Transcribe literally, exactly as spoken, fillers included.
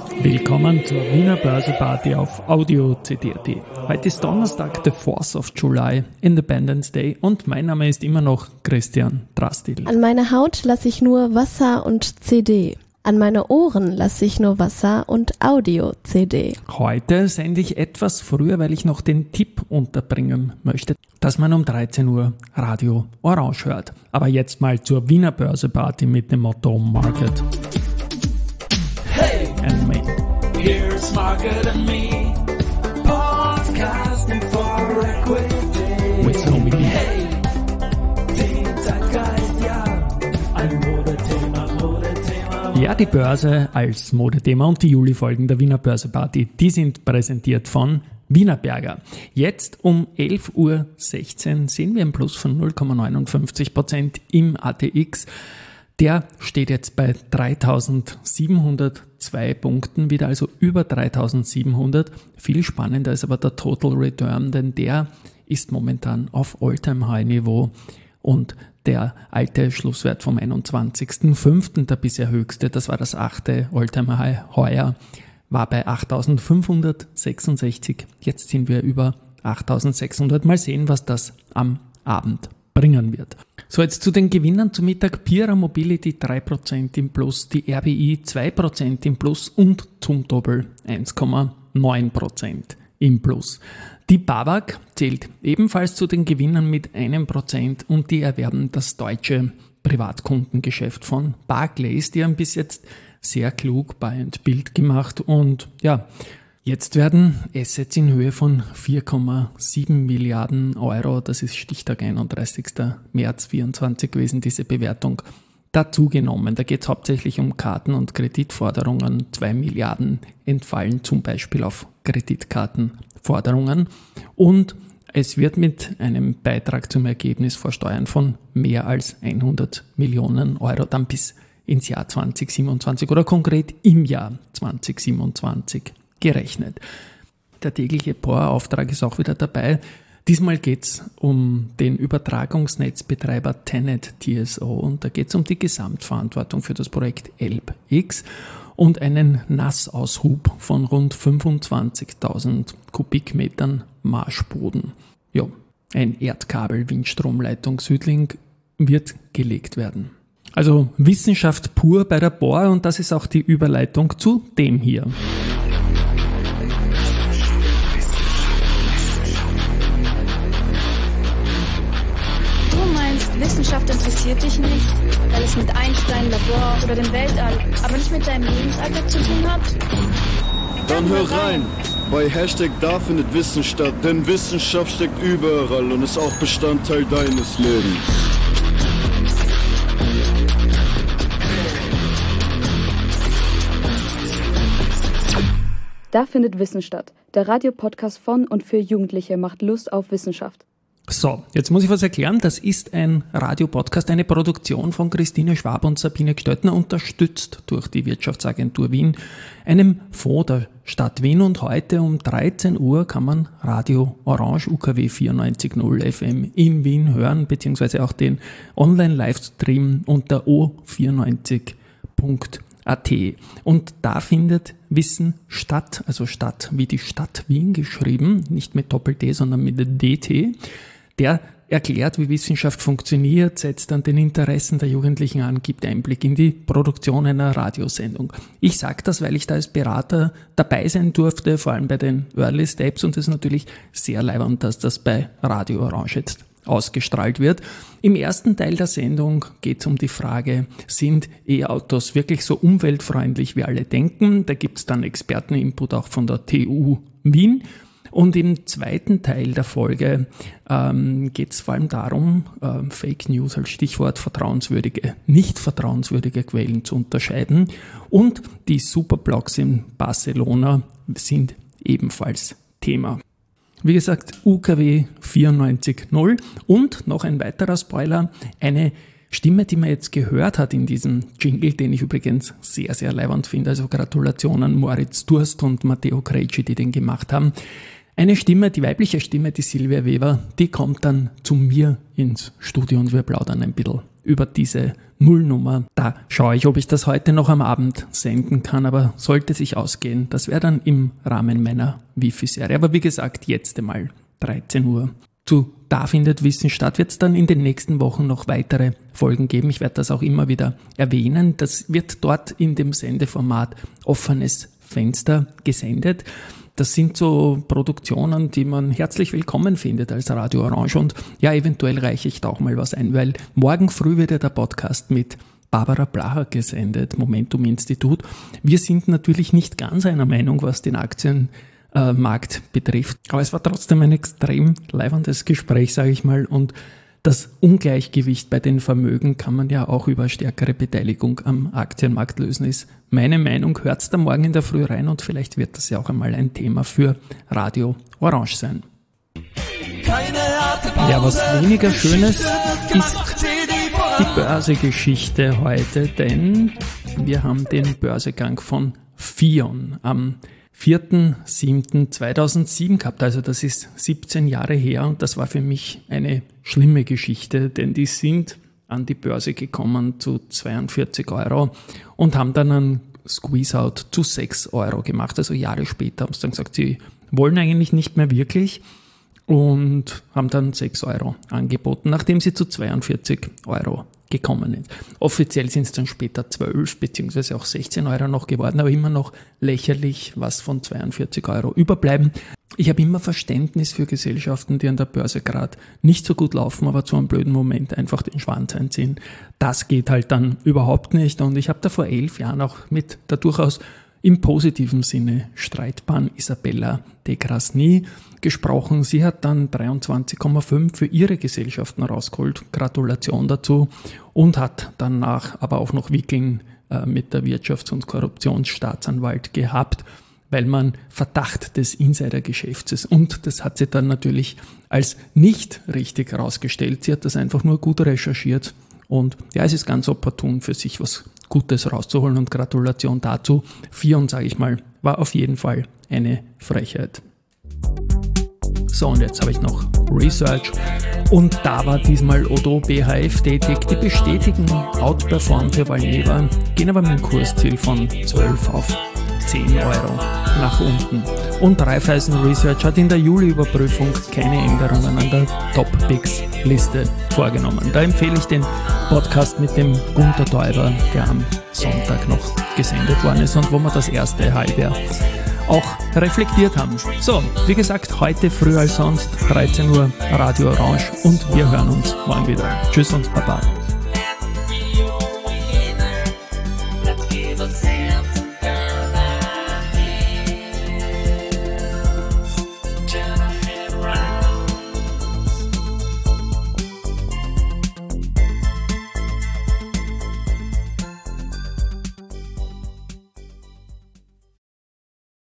Willkommen zur Wiener Börseparty auf Audio C D punkt A T. Heute ist Donnerstag, der fourth of July, Independence Day, und mein Name ist immer noch Christian Drastil. An meine Haut lasse ich nur Wasser und C D. An meine Ohren lasse ich nur Wasser und Audio-C D. Heute sende ich etwas früher, weil ich noch den Tipp unterbringen möchte, dass man um dreizehn Uhr Radio Orange hört. Aber jetzt mal zur Wiener Börseparty mit dem Motto Market and Me. Here's Market and Me, podcasting for equity. With Tommy. Hey, den Zeitgeist, ja, ein Modethema, Modethema. Ja, die Börse als Modethema und die Juli-Folgen der Wiener Börseparty, die sind präsentiert von Wienerberger. Jetzt um elf Uhr sechzehn sehen wir einen Plus von null Komma neunundfünfzig Prozent im A T X. Der steht jetzt bei dreitausendsiebenhundertzwei Punkten wieder, also über dreitausendsiebenhundert. Viel spannender ist aber der Total Return, denn der ist momentan auf All-Time-High-Niveau und der alte Schlusswert vom einundzwanzigsten fünften, der bisher höchste, das war das achte All-Time-High heuer, war bei achttausendfünfhundertsechsundsechzig. Jetzt sind wir über achttausendsechshundert. Mal sehen, was das am Abend bringen wird. So, jetzt zu den Gewinnern zum Mittag. Pira Mobility drei Prozent im Plus, die R B I zwei Prozent im Plus und Zumtobel eins Komma neun Prozent im Plus. Die BAWAG zählt ebenfalls zu den Gewinnern mit einem Prozent und die erwerben das deutsche Privatkundengeschäft von Barclays. Die haben bis jetzt sehr klug Buy and Build gemacht und ja, jetzt werden Assets in Höhe von vier Komma sieben Milliarden Euro, das ist Stichtag einunddreißigsten März vierundzwanzig gewesen, diese Bewertung, dazugenommen. Da geht es hauptsächlich um Karten- und Kreditforderungen. zwei Milliarden entfallen zum Beispiel auf Kreditkartenforderungen und es wird mit einem Beitrag zum Ergebnis vor Steuern von mehr als hundert Millionen Euro dann bis ins Jahr zwanzig siebenundzwanzig oder konkret im Jahr zwanzig siebenundzwanzig gerechnet. Der tägliche P O A Auftrag ist auch wieder dabei. Diesmal geht es um den Übertragungsnetzbetreiber Tenet T S O und da geht es um die Gesamtverantwortung für das Projekt ElbX und einen Nassaushub von rund fünfundzwanzigtausend Kubikmetern Marschboden. Ja, ein Erdkabel, Windstromleitung Südlink wird gelegt werden. Also Wissenschaft pur bei der B O A und das ist auch die Überleitung zu dem hier. Wissenschaft interessiert dich nicht, weil es mit Einstein, Labor oder dem Weltall, aber nicht mit deinem Lebensalltag zu tun hat? Dann hör rein, bei Hashtag da findet Wissen statt, denn Wissenschaft steckt überall und ist auch Bestandteil deines Lebens. Da findet Wissen statt. Der Radiopodcast von und für Jugendliche macht Lust auf Wissenschaft. So, jetzt muss ich was erklären. Das ist ein Radiopodcast, eine Produktion von Christine Schwab und Sabine Gstöttner, unterstützt durch die Wirtschaftsagentur Wien, einem Fonds der Stadt Wien. Und heute um dreizehn Uhr kann man Radio Orange U K W vierundneunzig Komma null F M in Wien hören, beziehungsweise auch den Online-Livestream unter o vierundneunzig Punkt A T. Und da findet Wissen statt, also Stadt wie die Stadt Wien geschrieben, nicht mit Doppel-T, sondern mit D T. Der erklärt, wie Wissenschaft funktioniert, setzt an den Interessen der Jugendlichen an, gibt Einblick in die Produktion einer Radiosendung. Ich sage das, weil ich da als Berater dabei sein durfte, vor allem bei den Early Steps, und es ist natürlich sehr leibend, dass das bei Radio Orange jetzt ausgestrahlt wird. Im ersten Teil der Sendung geht es um die Frage, sind E-Autos wirklich so umweltfreundlich, wie alle denken? Da gibt es dann Experteninput auch von der T U Wien. Und im zweiten Teil der Folge ähm, geht es vor allem darum, ähm, Fake News als Stichwort, vertrauenswürdige, nicht vertrauenswürdige Quellen zu unterscheiden. Und die Superblocks in Barcelona sind ebenfalls Thema. Wie gesagt, U K W vierundneunzig Komma null und noch ein weiterer Spoiler, eine Stimme, die man jetzt gehört hat in diesem Jingle, den ich übrigens sehr, sehr leibend finde, also Gratulationen Moritz Durst und Matteo Crecci, die den gemacht haben. Eine Stimme, die weibliche Stimme, die Silvia Weber, die kommt dann zu mir ins Studio und wir plaudern ein bisschen über diese Nullnummer. Da schaue ich, ob ich das heute noch am Abend senden kann, aber sollte sich ausgehen, das wäre dann im Rahmen meiner Wifi-Serie. Aber wie gesagt, jetzt einmal dreizehn Uhr. Zu Da findet Wissen statt wird es dann in den nächsten Wochen noch weitere Folgen geben. Ich werde das auch immer wieder erwähnen. Das wird dort in dem Sendeformat Offenes Fenster gesendet. Das sind so Produktionen, die man herzlich willkommen findet als Radio Orange. Und ja, eventuell reiche ich da auch mal was ein, weil morgen früh wird ja der Podcast mit Barbara Blacher gesendet, Momentum Institut. Wir sind natürlich nicht ganz einer Meinung, was den Aktienmarkt betrifft. Aber es war trotzdem ein extrem leibendes Gespräch, sage ich mal. Und das Ungleichgewicht bei den Vermögen kann man ja auch über stärkere Beteiligung am Aktienmarkt lösen, ist meine Meinung. Hört's da morgen in der Früh rein und vielleicht wird das ja auch einmal ein Thema für Radio Orange sein. Ja, was weniger Schönes ist die Börsegeschichte heute, denn wir haben den Börsegang von Fion am vierten siebten zweitausendsieben gehabt, also das ist siebzehn Jahre her und das war für mich eine schlimme Geschichte, denn die sind an die Börse gekommen zu zweiundvierzig Euro und haben dann einen Squeeze-Out zu sechs Euro gemacht, also Jahre später haben sie dann gesagt, sie wollen eigentlich nicht mehr wirklich und haben dann sechs Euro angeboten, nachdem sie zu zweiundvierzig Euro gekommen ist. Offiziell sind es dann später zwölf beziehungsweise auch sechzehn Euro noch geworden, aber immer noch lächerlich, was von zweiundvierzig Euro überbleiben. Ich habe immer Verständnis für Gesellschaften, die an der Börse gerade nicht so gut laufen, aber zu einem blöden Moment einfach den Schwanz einziehen. Das geht halt dann überhaupt nicht und ich habe da vor elf Jahren auch mit der durchaus im positiven Sinne streitbaren Isabella de Grasny gesprochen. Sie hat dann dreiundzwanzig Komma fünf für ihre Gesellschaften rausgeholt. Gratulation dazu. Und hat danach aber auch noch Wickeln äh, mit der Wirtschafts- und Korruptionsstaatsanwalt gehabt, weil man Verdacht des Insidergeschäfts ist. Und das hat sie dann natürlich als nicht richtig herausgestellt. Sie hat das einfach nur gut recherchiert. Und ja, es ist ganz opportun für sich was Gutes rauszuholen und Gratulation dazu. Fion, sage ich mal, war auf jeden Fall eine Frechheit. So, und jetzt habe ich noch Research und da war diesmal Odo B H F tätig. Die bestätigen Outperform für Valneva, gehen aber mit dem Kursziel von zwölf auf zehn Euro nach unten. Und Raiffeisen Research hat in der Juli-Überprüfung keine Änderungen an der Top-Picks-Liste vorgenommen. Da empfehle ich den Podcast mit dem Gunter Täuber, der am Sonntag noch gesendet worden ist und wo wir das erste Halbjahr auch reflektiert haben. So, wie gesagt, heute früher als sonst, dreizehn Uhr Radio Orange und wir hören uns morgen wieder. Tschüss und Baba.